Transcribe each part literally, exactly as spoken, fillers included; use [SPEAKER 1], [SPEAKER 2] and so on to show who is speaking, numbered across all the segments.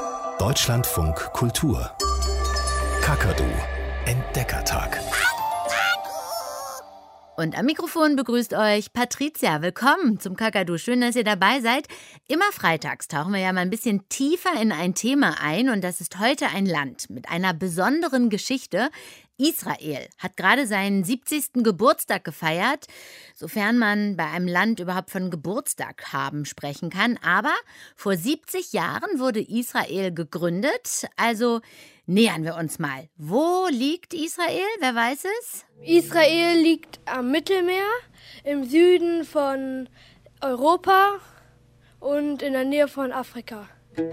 [SPEAKER 1] Deutschlandfunk Kultur. Kakadu. Entdeckertag.
[SPEAKER 2] Und am Mikrofon begrüßt euch Patricia. Willkommen zum Kakadu. Schön, dass ihr dabei seid. Immer freitags tauchen wir ja mal ein bisschen tiefer in ein Thema ein. Und das ist heute ein Land mit einer besonderen Geschichte. Israel hat gerade seinen siebzigsten Geburtstag gefeiert, sofern man bei einem Land überhaupt von Geburtstag haben sprechen kann. Aber vor siebzig Jahren wurde Israel gegründet. Also nähern wir uns mal. Wo liegt Israel? Wer weiß es?
[SPEAKER 3] Israel liegt am Mittelmeer, im Süden von Europa und in der Nähe von Afrika.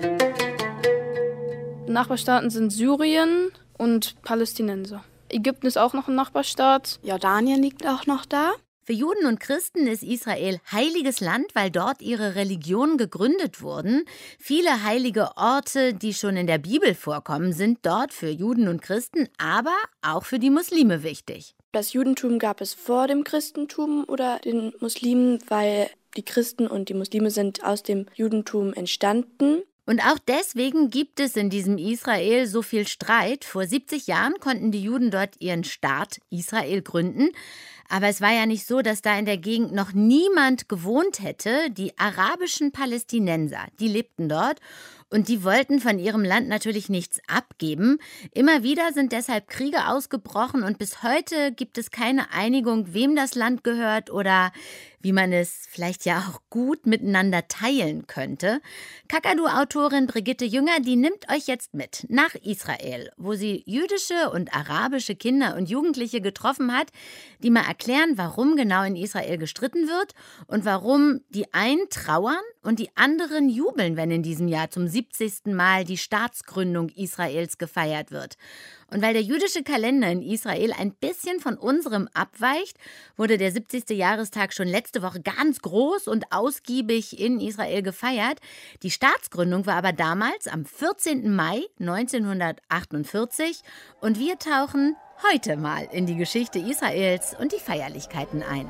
[SPEAKER 4] Nachbarstaaten sind Syrien und Palästinenser. Ägypten ist auch noch ein Nachbarstaat.
[SPEAKER 5] Jordanien liegt auch noch da.
[SPEAKER 2] Für Juden und Christen ist Israel heiliges Land, weil dort ihre Religionen gegründet wurden. Viele heilige Orte, die schon in der Bibel vorkommen, sind dort für Juden und Christen, aber auch für die Muslime wichtig.
[SPEAKER 5] Das Judentum gab es vor dem Christentum oder den Muslimen, weil die Christen und die Muslime sind aus dem Judentum entstanden.
[SPEAKER 2] Und auch deswegen gibt es in diesem Israel so viel Streit. Vor siebzig Jahren konnten die Juden dort ihren Staat Israel gründen. Aber es war ja nicht so, dass da in der Gegend noch niemand gewohnt hätte. Die arabischen Palästinenser, die lebten dort und die wollten von ihrem Land natürlich nichts abgeben. Immer wieder sind deshalb Kriege ausgebrochen und bis heute gibt es keine Einigung, wem das Land gehört oder wie man es vielleicht ja auch gut miteinander teilen könnte. Kakadu-Autorin Brigitte Jünger, die nimmt euch jetzt mit nach Israel, wo sie jüdische und arabische Kinder und Jugendliche getroffen hat, die mal erklären, warum genau in Israel gestritten wird und warum die einen trauern und die anderen jubeln, wenn in diesem Jahr zum siebzigsten Mal die Staatsgründung Israels gefeiert wird. Und weil der jüdische Kalender in Israel ein bisschen von unserem abweicht, wurde der siebzigste Jahrestag schon letzte Woche ganz groß und ausgiebig in Israel gefeiert. Die Staatsgründung war aber damals am vierzehnten Mai neunzehnhundertachtundvierzig und wir tauchen heute mal in die Geschichte Israels und die Feierlichkeiten ein.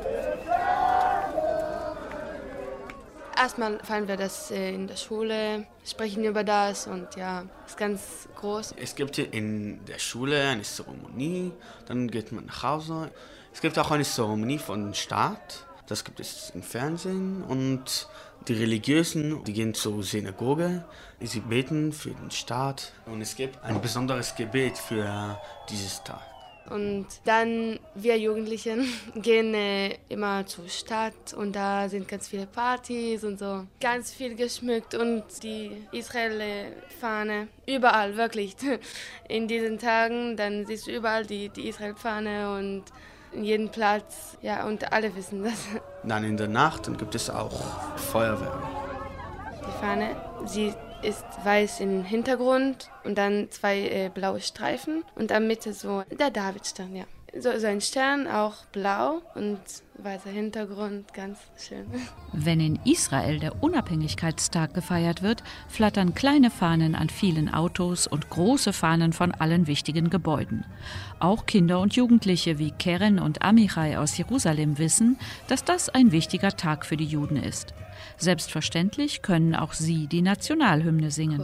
[SPEAKER 6] Erstmal feiern wir das in der Schule, sprechen über das und ja, ist ganz groß.
[SPEAKER 7] Es gibt in der Schule eine Zeremonie, dann geht man nach Hause. Es gibt auch eine Zeremonie von Staat, das gibt es im Fernsehen und die Religiösen, die gehen zur Synagoge, sie beten für den Staat und es gibt ein besonderes Gebet für dieses Tag.
[SPEAKER 6] Und dann wir Jugendlichen gehen äh, immer zur Stadt und da sind ganz viele Partys und so. Ganz viel geschmückt und die Israel-Fahne überall, wirklich. In diesen Tagen, dann siehst du überall die, die Israel-Fahne und in jedem Platz. Ja, und alle wissen das.
[SPEAKER 7] Dann in der Nacht dann gibt es auch Feuerwerk.
[SPEAKER 6] Die Fahne, sie ist weiß im Hintergrund und dann zwei äh, blaue Streifen und am Mitte so der Davidstern, ja. So, so ein Stern, auch blau und weißer Hintergrund, ganz schön.
[SPEAKER 8] Wenn in Israel der Unabhängigkeitstag gefeiert wird, flattern kleine Fahnen an vielen Autos und große Fahnen von allen wichtigen Gebäuden. Auch Kinder und Jugendliche wie Keren und Amichai aus Jerusalem wissen, dass das ein wichtiger Tag für die Juden ist. Selbstverständlich können auch sie die Nationalhymne singen.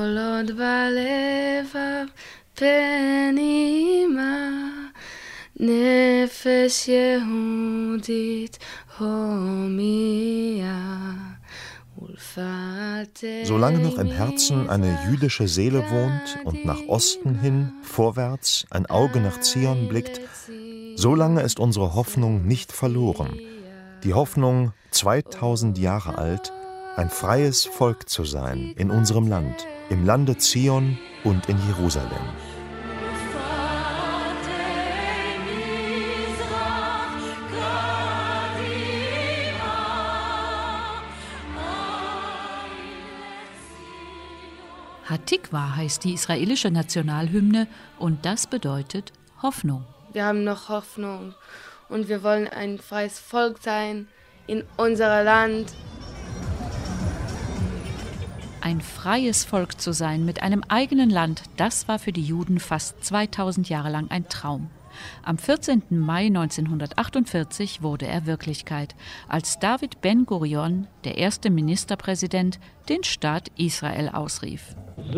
[SPEAKER 9] Solange noch im Herzen eine jüdische Seele wohnt und nach Osten hin, vorwärts, ein Auge nach Zion blickt, solange ist unsere Hoffnung nicht verloren. Die Hoffnung, zweitausend Jahre alt, ein freies Volk zu sein in unserem Land, im Lande Zion und in Jerusalem.
[SPEAKER 8] Hatikva heißt die israelische Nationalhymne und das bedeutet Hoffnung.
[SPEAKER 6] Wir haben noch Hoffnung und wir wollen ein freies Volk sein in unserem Land.
[SPEAKER 8] Ein freies Volk zu sein mit einem eigenen Land, das war für die Juden fast zweitausend Jahre lang ein Traum. Am vierzehnten Mai neunzehnhundertachtundvierzig wurde er Wirklichkeit, als David Ben-Gurion, der erste Ministerpräsident, den Staat Israel ausrief.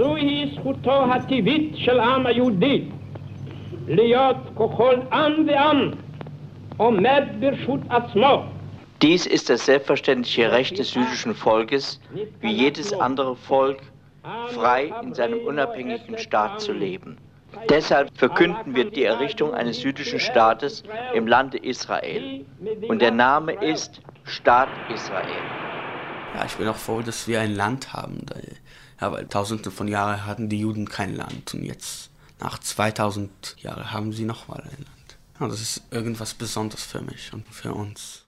[SPEAKER 10] Dies ist das selbstverständliche Recht des jüdischen Volkes, wie jedes andere Volk, frei in seinem unabhängigen Staat zu leben. Deshalb verkünden wir die Errichtung eines jüdischen Staates im Lande Israel. Und der Name ist Staat Israel.
[SPEAKER 7] Ja, ich bin auch froh, dass wir ein Land haben. Ja, weil tausende von Jahren hatten die Juden kein Land. Und jetzt, nach zweitausend Jahren, haben sie nochmal ein Land. Ja, das ist irgendwas Besonderes für mich und für uns.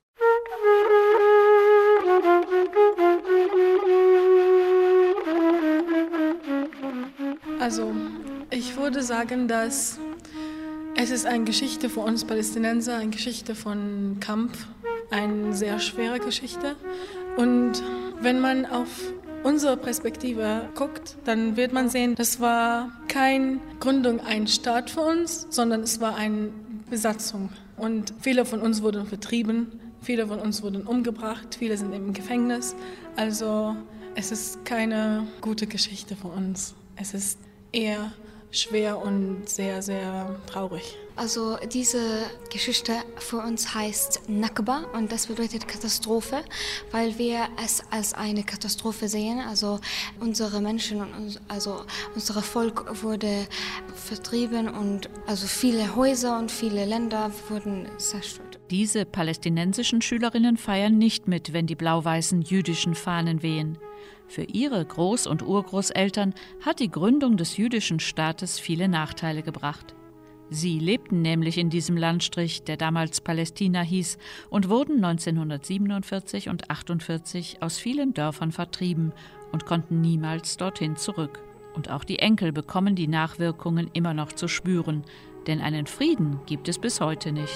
[SPEAKER 11] Also, ich würde sagen, dass es ist eine Geschichte für uns Palästinenser, eine Geschichte von Kampf, eine sehr schwere Geschichte. Und wenn man auf unsere Perspektive guckt, dann wird man sehen, das war keine Gründung ein Staat für uns, sondern es war eine Besatzung. Und viele von uns wurden vertrieben, viele von uns wurden umgebracht, viele sind im Gefängnis. Also es ist keine gute Geschichte für uns. Es ist eher schwer und sehr, sehr traurig.
[SPEAKER 12] Also diese Geschichte für uns heißt Nakba und das bedeutet Katastrophe, weil wir es als eine Katastrophe sehen. Also unsere Menschen und also unser Volk wurde vertrieben und also viele Häuser und viele Länder wurden zerstört.
[SPEAKER 8] Diese palästinensischen Schülerinnen feiern nicht mit, wenn die blau-weißen jüdischen Fahnen wehen. Für ihre Groß- und Urgroßeltern hat die Gründung des jüdischen Staates viele Nachteile gebracht. Sie lebten nämlich in diesem Landstrich, der damals Palästina hieß, und wurden neunzehnhundertsiebenundvierzig und achtundvierzig aus vielen Dörfern vertrieben und konnten niemals dorthin zurück. Und auch die Enkel bekommen die Nachwirkungen immer noch zu spüren, denn einen Frieden gibt es bis heute nicht.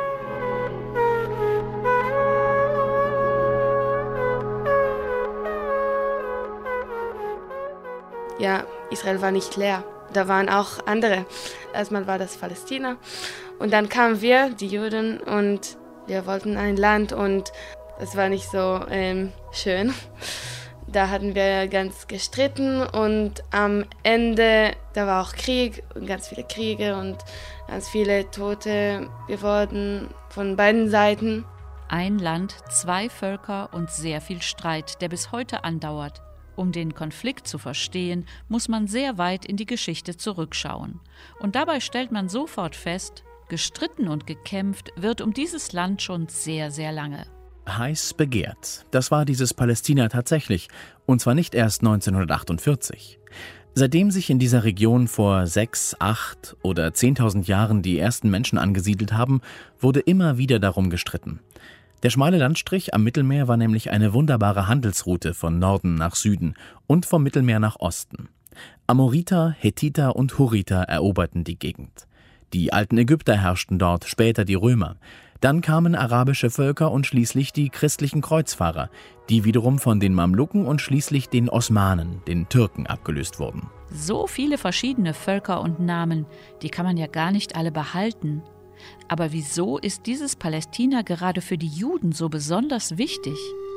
[SPEAKER 6] Ja, Israel war nicht leer. Da waren auch andere. Erstmal war das Palästina und dann kamen wir, die Juden, und wir wollten ein Land und es war nicht so ähm, schön. Da hatten wir ganz gestritten und am Ende, da war auch Krieg und ganz viele Kriege und ganz viele Tote geworden von beiden Seiten.
[SPEAKER 8] Ein Land, zwei Völker und sehr viel Streit, der bis heute andauert. Um den Konflikt zu verstehen, muss man sehr weit in die Geschichte zurückschauen. Und dabei stellt man sofort fest, gestritten und gekämpft wird um dieses Land schon sehr, sehr lange.
[SPEAKER 13] Heiß begehrt, das war dieses Palästina tatsächlich, und zwar nicht erst neunzehnhundertachtundvierzig. Seitdem sich in dieser Region vor sechs, acht oder zehntausend Jahren die ersten Menschen angesiedelt haben, wurde immer wieder darum gestritten. Der schmale Landstrich am Mittelmeer war nämlich eine wunderbare Handelsroute von Norden nach Süden und vom Mittelmeer nach Osten. Amoriter, Hethiter und Hurriter eroberten die Gegend. Die alten Ägypter herrschten dort, später die Römer. Dann kamen arabische Völker und schließlich die christlichen Kreuzfahrer, die wiederum von den Mamluken und schließlich den Osmanen, den Türken, abgelöst wurden.
[SPEAKER 8] So viele verschiedene Völker und Namen, die kann man ja gar nicht alle behalten. Aber wieso ist dieses Palästina gerade für die Juden so besonders wichtig?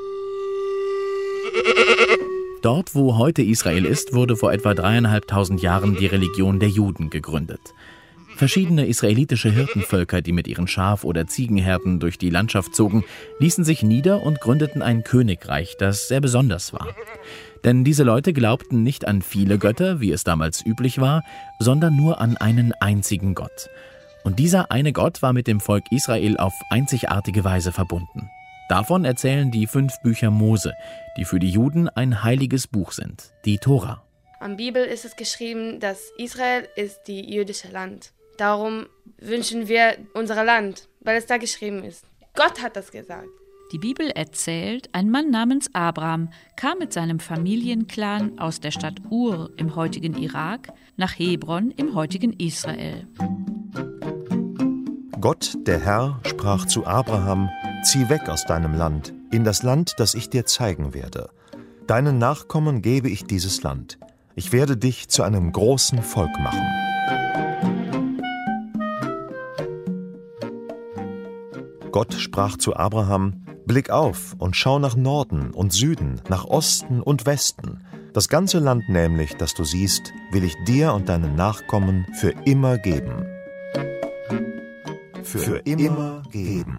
[SPEAKER 13] Dort, wo heute Israel ist, wurde vor etwa dreieinhalbtausend Jahren die Religion der Juden gegründet. Verschiedene israelitische Hirtenvölker, die mit ihren Schaf- oder Ziegenherden durch die Landschaft zogen, ließen sich nieder und gründeten ein Königreich, das sehr besonders war. Denn diese Leute glaubten nicht an viele Götter, wie es damals üblich war, sondern nur an einen einzigen Gott. Und dieser eine Gott war mit dem Volk Israel auf einzigartige Weise verbunden. Davon erzählen die fünf Bücher Mose, die für die Juden ein heiliges Buch sind, die Tora.
[SPEAKER 6] Am Bibel ist es geschrieben, dass Israel ist die jüdische Land. Darum wünschen wir unser Land, weil es da geschrieben ist. Gott hat das gesagt.
[SPEAKER 8] Die Bibel erzählt, ein Mann namens Abraham kam mit seinem Familienclan aus der Stadt Ur im heutigen Irak nach Hebron im heutigen Israel.
[SPEAKER 9] Gott, der Herr, sprach zu Abraham: Zieh weg aus deinem Land, in das Land, das ich dir zeigen werde. Deinen Nachkommen gebe ich dieses Land. Ich werde dich zu einem großen Volk machen. Gott sprach zu Abraham: Blick auf und schau nach Norden und Süden, nach Osten und Westen. Das ganze Land nämlich, das du siehst, will ich dir und deinen Nachkommen für immer geben. Für, für immer geben.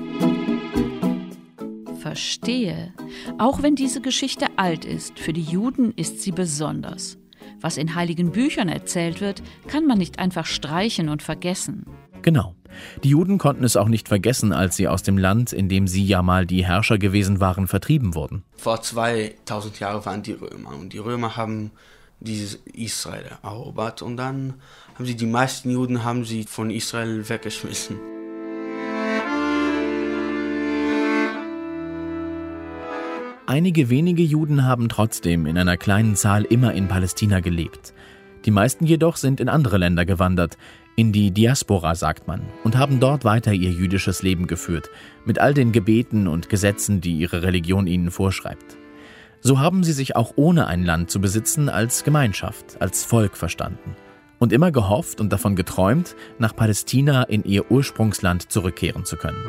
[SPEAKER 8] Verstehe. Auch wenn diese Geschichte alt ist, für die Juden ist sie besonders. Was in heiligen Büchern erzählt wird, kann man nicht einfach streichen und vergessen.
[SPEAKER 13] Genau. Die Juden konnten es auch nicht vergessen, als sie aus dem Land, in dem sie ja mal die Herrscher gewesen waren, vertrieben wurden.
[SPEAKER 7] Vor zweitausend Jahren waren die Römer und die Römer haben dieses Israel erobert und dann haben sie die meisten Juden haben sie von Israel weggeschmissen.
[SPEAKER 13] Einige wenige Juden haben trotzdem in einer kleinen Zahl immer in Palästina gelebt. Die meisten jedoch sind in andere Länder gewandert, in die Diaspora sagt man, und haben dort weiter ihr jüdisches Leben geführt, mit all den Gebeten und Gesetzen, die ihre Religion ihnen vorschreibt. So haben sie sich auch ohne ein Land zu besitzen als Gemeinschaft, als Volk verstanden und immer gehofft und davon geträumt, nach Palästina in ihr Ursprungsland zurückkehren zu können.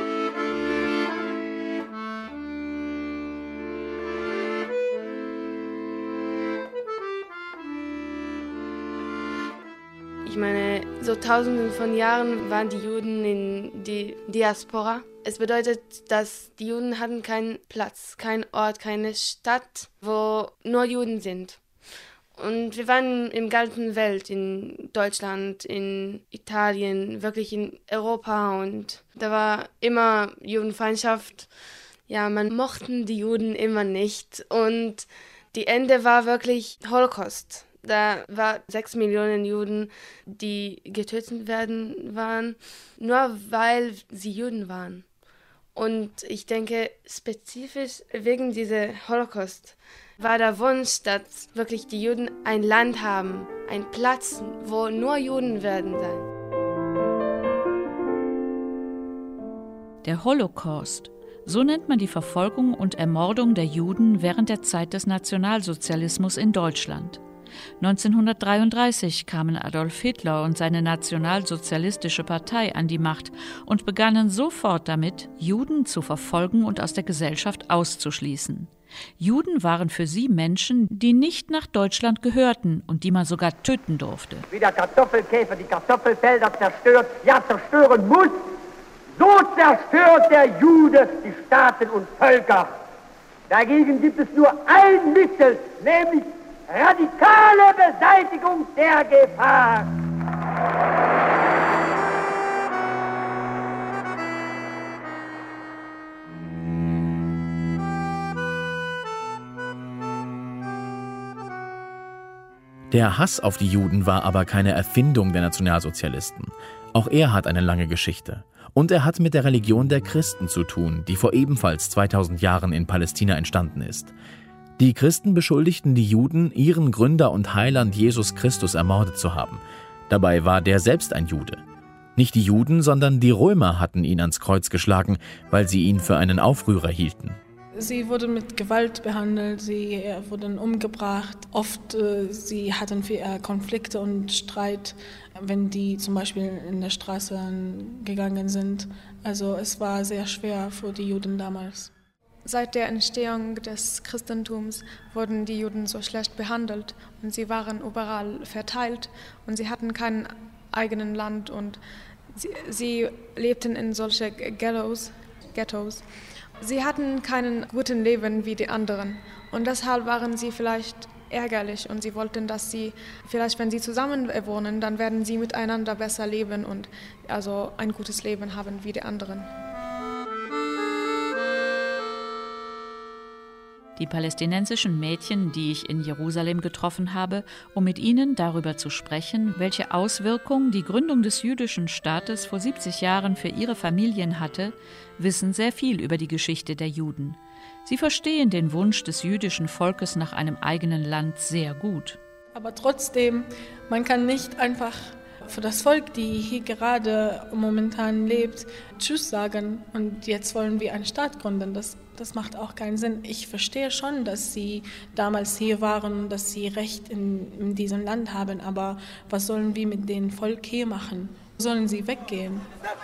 [SPEAKER 6] Ich meine, so tausenden von Jahren waren die Juden in die Diaspora. Es bedeutet, dass die Juden hatten keinen Platz, keinen Ort, keine Stadt, wo nur Juden sind. Und wir waren in der ganzen Welt, in Deutschland, in Italien, wirklich in Europa. Und da war immer Judenfeindschaft. Ja, man mochte die Juden immer nicht. Und die Ende war wirklich Holocaust. Da waren sechs Millionen Juden, die getötet werden waren, nur weil sie Juden waren. Und ich denke, spezifisch wegen dieser Holocaust war der Wunsch, dass wirklich die Juden ein Land haben, einen Platz, wo nur Juden werden sein.
[SPEAKER 8] Der Holocaust, so nennt man die Verfolgung und Ermordung der Juden während der Zeit des Nationalsozialismus in Deutschland. neunzehnhundertdreiunddreißig kamen Adolf Hitler und seine Nationalsozialistische Partei an die Macht und begannen sofort damit, Juden zu verfolgen und aus der Gesellschaft auszuschließen. Juden waren für sie Menschen, die nicht nach Deutschland gehörten und die man sogar töten durfte.
[SPEAKER 14] Wie der Kartoffelkäfer die Kartoffelfelder zerstört, ja zerstören muss, so zerstört der Jude die Staaten und Völker. Dagegen gibt es nur ein Mittel, nämlich radikale Beseitigung der Gefahr.
[SPEAKER 13] Der Hass auf die Juden war aber keine Erfindung der Nationalsozialisten. Auch er hat eine lange Geschichte. Und er hat mit der Religion der Christen zu tun, die vor ebenfalls zweitausend Jahren in Palästina entstanden ist. Die Christen beschuldigten die Juden, ihren Gründer und Heiland Jesus Christus ermordet zu haben. Dabei war der selbst ein Jude. Nicht die Juden, sondern die Römer hatten ihn ans Kreuz geschlagen, weil sie ihn für einen Aufrührer hielten.
[SPEAKER 11] Sie wurden mit Gewalt behandelt, sie wurden umgebracht. Oft äh, sie hatten viel, äh, Konflikte und Streit, wenn die zum Beispiel in der Straße gegangen sind. Also es war sehr schwer für die Juden damals.
[SPEAKER 15] Seit der Entstehung des Christentums wurden die Juden so schlecht behandelt und sie waren überall verteilt und sie hatten kein eigenes Land und sie, sie lebten in solche Ghettos, Ghettos. Sie hatten kein gutes Leben wie die anderen und deshalb waren sie vielleicht ärgerlich und sie wollten, dass sie vielleicht, wenn sie zusammen wohnen, dann werden sie miteinander besser leben und also ein gutes Leben haben wie die anderen.
[SPEAKER 8] Die palästinensischen Mädchen, die ich in Jerusalem getroffen habe, um mit ihnen darüber zu sprechen, welche Auswirkungen die Gründung des jüdischen Staates vor siebzig Jahren für ihre Familien hatte, wissen sehr viel über die Geschichte der Juden. Sie verstehen den Wunsch des jüdischen Volkes nach einem eigenen Land sehr gut.
[SPEAKER 11] Aber trotzdem, man kann nicht einfach für das Volk, die hier gerade momentan lebt, Tschüss sagen und jetzt wollen wir einen Staat gründen. Das, das macht auch keinen Sinn. Ich verstehe schon, dass sie damals hier waren, dass sie Recht in, in diesem Land haben, aber was sollen wir mit dem Volk hier machen? Sollen sie weggehen?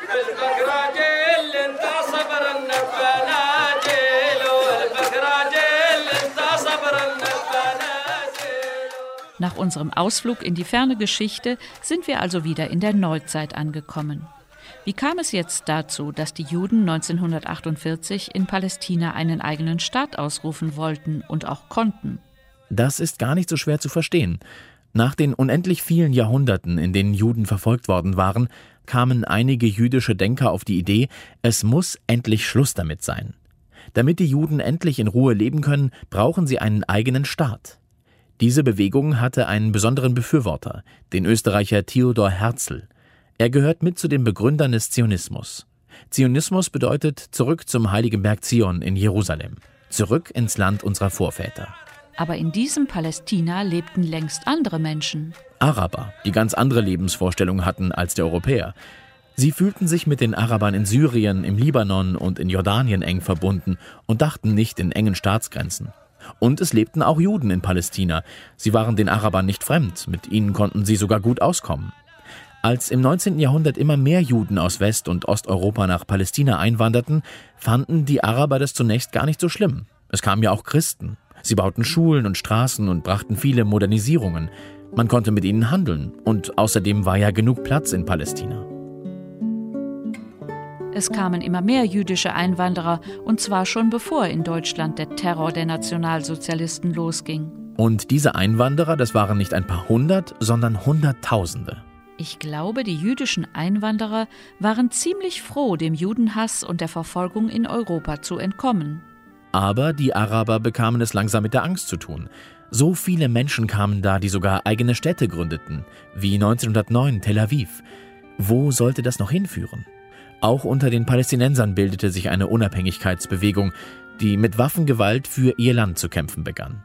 [SPEAKER 8] Nach unserem Ausflug in die ferne Geschichte sind wir also wieder in der Neuzeit angekommen. Wie kam es jetzt dazu, dass die Juden neunzehnhundertachtundvierzig in Palästina einen eigenen Staat ausrufen wollten und auch konnten?
[SPEAKER 13] Das ist gar nicht so schwer zu verstehen. Nach den unendlich vielen Jahrhunderten, in denen Juden verfolgt worden waren, kamen einige jüdische Denker auf die Idee, es muss endlich Schluss damit sein. Damit die Juden endlich in Ruhe leben können, brauchen sie einen eigenen Staat. Diese Bewegung hatte einen besonderen Befürworter, den Österreicher Theodor Herzl. Er gehört mit zu den Begründern des Zionismus. Zionismus bedeutet zurück zum heiligen Berg Zion in Jerusalem, zurück ins Land unserer Vorväter.
[SPEAKER 8] Aber in diesem Palästina lebten längst andere Menschen.
[SPEAKER 13] Araber, die ganz andere Lebensvorstellungen hatten als die Europäer. Sie fühlten sich mit den Arabern in Syrien, im Libanon und in Jordanien eng verbunden und dachten nicht in engen Staatsgrenzen. Und es lebten auch Juden in Palästina. Sie waren den Arabern nicht fremd, mit ihnen konnten sie sogar gut auskommen. Als im neunzehnten Jahrhundert immer mehr Juden aus West- und Osteuropa nach Palästina einwanderten, fanden die Araber das zunächst gar nicht so schlimm. Es kamen ja auch Christen. Sie bauten Schulen und Straßen und brachten viele Modernisierungen. Man konnte mit ihnen handeln. Und außerdem war ja genug Platz in Palästina.
[SPEAKER 8] Es kamen immer mehr jüdische Einwanderer, und zwar schon bevor in Deutschland der Terror der Nationalsozialisten losging.
[SPEAKER 13] Und diese Einwanderer, das waren nicht ein paar hundert, sondern Hunderttausende.
[SPEAKER 8] Ich glaube, die jüdischen Einwanderer waren ziemlich froh, dem Judenhass und der Verfolgung in Europa zu entkommen.
[SPEAKER 13] Aber die Araber bekamen es langsam mit der Angst zu tun. So viele Menschen kamen da, die sogar eigene Städte gründeten, wie neunzehnhundertneun Tel Aviv. Wo sollte das noch hinführen? Auch unter den Palästinensern bildete sich eine Unabhängigkeitsbewegung, die mit Waffengewalt für ihr Land zu kämpfen begann.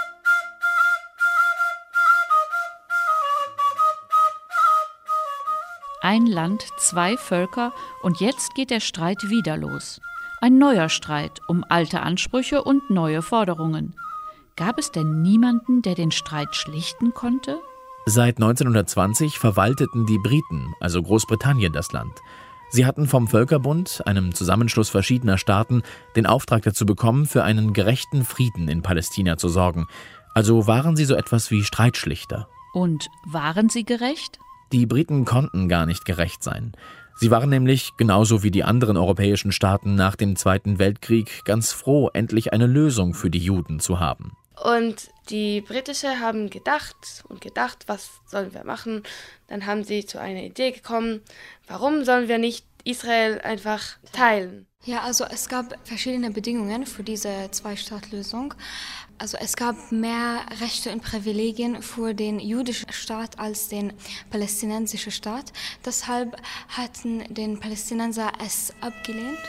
[SPEAKER 8] Ein Land, zwei Völker, und jetzt geht der Streit wieder los. Ein neuer Streit um alte Ansprüche und neue Forderungen. Gab es denn niemanden, der den Streit schlichten konnte?
[SPEAKER 13] Seit neunzehnhundertzwanzig verwalteten die Briten, also Großbritannien, das Land. Sie hatten vom Völkerbund, einem Zusammenschluss verschiedener Staaten, den Auftrag dazu bekommen, für einen gerechten Frieden in Palästina zu sorgen. Also waren sie so etwas wie Streitschlichter.
[SPEAKER 8] Und waren sie gerecht?
[SPEAKER 13] Die Briten konnten gar nicht gerecht sein. Sie waren nämlich, genauso wie die anderen europäischen Staaten nach dem Zweiten Weltkrieg, ganz froh, endlich eine Lösung für die Juden zu haben.
[SPEAKER 6] Und die Britische haben gedacht und gedacht, was sollen wir machen? Dann haben sie zu einer Idee gekommen, warum sollen wir nicht Israel einfach teilen?
[SPEAKER 12] Ja, also es gab verschiedene Bedingungen für diese Zwei-Staat-Lösung. Also es gab mehr Rechte und Privilegien für den jüdischen Staat als den palästinensischen Staat. Deshalb hatten den Palästinenser es abgelehnt.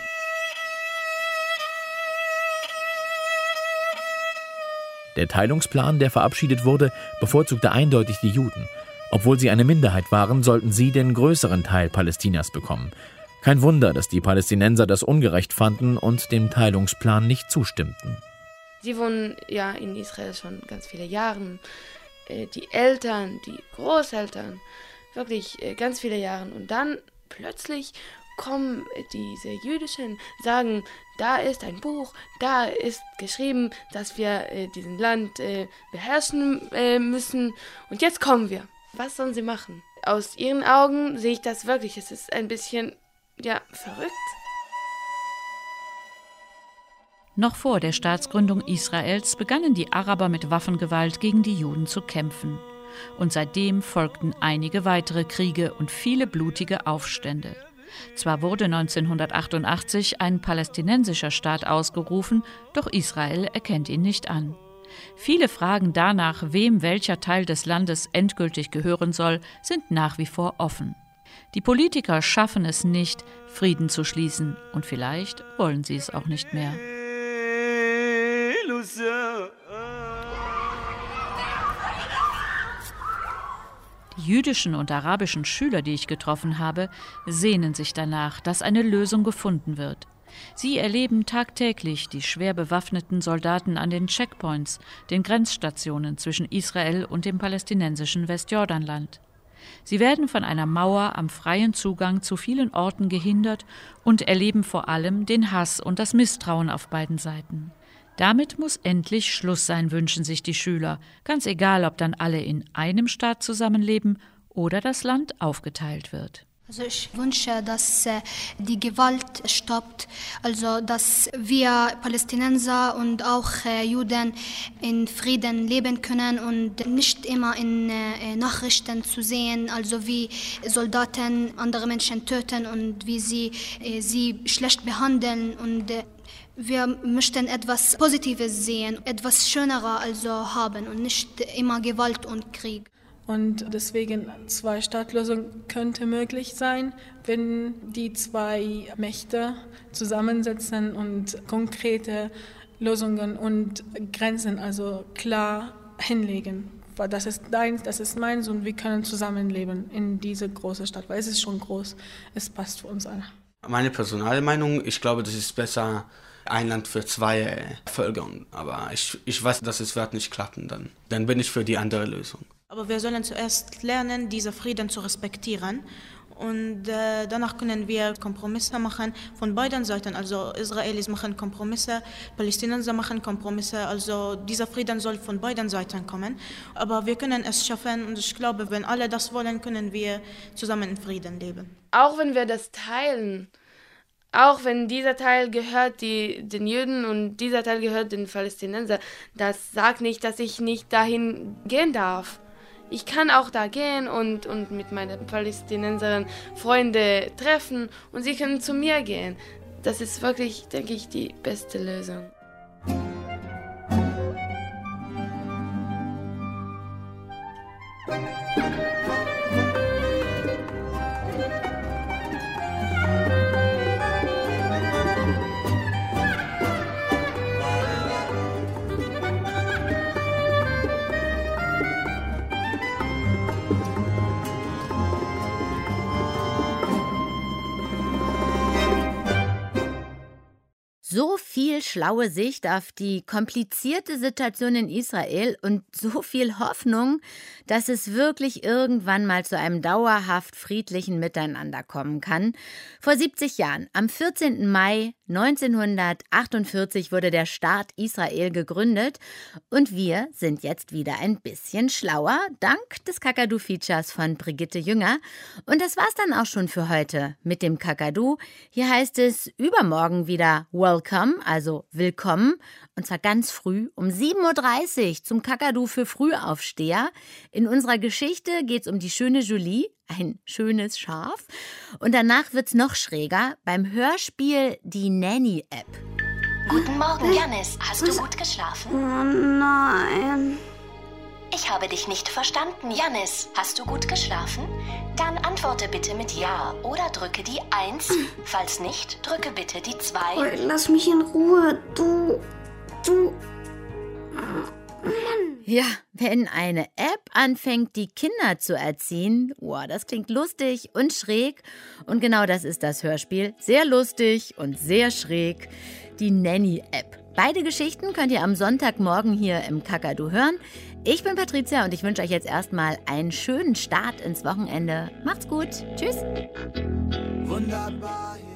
[SPEAKER 13] Der Teilungsplan, der verabschiedet wurde, bevorzugte eindeutig die Juden. Obwohl sie eine Minderheit waren, sollten sie den größeren Teil Palästinas bekommen. Kein Wunder, dass die Palästinenser das ungerecht fanden und dem Teilungsplan nicht zustimmten.
[SPEAKER 6] Sie wohnen ja in Israel schon ganz viele Jahre. Die Eltern, die Großeltern, wirklich ganz viele Jahre. Und dann plötzlich kommen diese Jüdischen, sagen, da ist ein Buch, da ist geschrieben, dass wir äh, diesen Land äh, beherrschen äh, müssen. Und jetzt kommen wir. Was sollen sie machen? Aus ihren Augen sehe ich das wirklich. Es ist ein bisschen, ja, verrückt.
[SPEAKER 8] Noch vor der Staatsgründung Israels begannen die Araber mit Waffengewalt gegen die Juden zu kämpfen. Und seitdem folgten einige weitere Kriege und viele blutige Aufstände. Zwar wurde neunzehnhundertachtundachtzig ein palästinensischer Staat ausgerufen, doch Israel erkennt ihn nicht an. Viele Fragen danach, wem welcher Teil des Landes endgültig gehören soll, sind nach wie vor offen. Die Politiker schaffen es nicht, Frieden zu schließen, und vielleicht wollen sie es auch nicht mehr. Die jüdischen und arabischen Schüler, die ich getroffen habe, sehnen sich danach, dass eine Lösung gefunden wird. Sie erleben tagtäglich die schwer bewaffneten Soldaten an den Checkpoints, den Grenzstationen zwischen Israel und dem palästinensischen Westjordanland. Sie werden von einer Mauer am freien Zugang zu vielen Orten gehindert und erleben vor allem den Hass und das Misstrauen auf beiden Seiten. Damit muss endlich Schluss sein, wünschen sich die Schüler, ganz egal, ob dann alle in einem Staat zusammenleben oder das Land aufgeteilt wird.
[SPEAKER 12] Also ich wünsche, dass äh, die Gewalt stoppt, also dass wir Palästinenser und auch äh, Juden in Frieden leben können und nicht immer in äh, Nachrichten zu sehen, also wie Soldaten andere Menschen töten und wie sie äh, sie schlecht behandeln und äh, wir möchten etwas Positives sehen, etwas Schöneres also haben und nicht immer Gewalt und Krieg.
[SPEAKER 11] Und deswegen Zwei-Staat-Lösung könnte möglich sein, wenn die zwei Mächte zusammensetzen und konkrete Lösungen und Grenzen also klar hinlegen. Weil das ist deins, das ist meins und wir können zusammenleben in diese große Stadt, weil es ist schon groß, es passt für uns alle.
[SPEAKER 7] Meine personale Meinung, ich glaube, das ist besser ein Land für zwei Völker, aber ich, ich weiß, dass es wird nicht klappen, dann, dann bin ich für die andere Lösung.
[SPEAKER 16] Aber wir sollen zuerst lernen, diesen Frieden zu respektieren und äh, danach können wir Kompromisse machen von beiden Seiten. Also Israelis machen Kompromisse, Palästinenser machen Kompromisse, also dieser Frieden soll von beiden Seiten kommen. Aber wir können es schaffen und ich glaube, wenn alle das wollen, können wir zusammen in Frieden leben.
[SPEAKER 6] Auch wenn wir das teilen, auch wenn dieser Teil gehört die, den Juden und dieser Teil gehört den Palästinensern, das sagt nicht, dass ich nicht dahin gehen darf. Ich kann auch da gehen und, und mit meinen palästinensischen Freunden treffen und sie können zu mir gehen. Das ist wirklich, denke ich, die beste Lösung.
[SPEAKER 2] So viel schlaue Sicht auf die komplizierte Situation in Israel und so viel Hoffnung, dass es wirklich irgendwann mal zu einem dauerhaft friedlichen Miteinander kommen kann. Vor siebzig Jahren, am vierzehnten Mai neunzehnhundertachtundvierzig, wurde der Staat Israel gegründet und wir sind jetzt wieder ein bisschen schlauer, dank des Kakadu-Features von Brigitte Jünger. Und das war's dann auch schon für heute mit dem Kakadu. Hier heißt es übermorgen wieder Welcome, also willkommen, und zwar ganz früh um sieben Uhr dreißig zum Kakadu für Frühaufsteher. In unserer Geschichte geht's um die schöne Julie, ein schönes Schaf. Und danach wird's noch schräger beim Hörspiel Die Nanny-App.
[SPEAKER 17] Guten Morgen, Jannis. Hast du gut geschlafen?
[SPEAKER 18] Oh nein.
[SPEAKER 17] Ich habe dich nicht verstanden, Jannis. Hast du gut geschlafen? Dann antworte bitte mit Ja oder drücke die eins. Falls nicht, drücke bitte die zwei.
[SPEAKER 18] Oh, lass mich in Ruhe. Du, du...
[SPEAKER 2] Ja, wenn eine App anfängt, die Kinder zu erziehen, wow, das klingt lustig und schräg. Und genau das ist das Hörspiel. Sehr lustig und sehr schräg. Die Nanny-App. Beide Geschichten könnt ihr am Sonntagmorgen hier im Kakadu hören. Ich bin Patricia und ich wünsche euch jetzt erstmal einen schönen Start ins Wochenende. Macht's gut. Tschüss.
[SPEAKER 19] Wunderbar.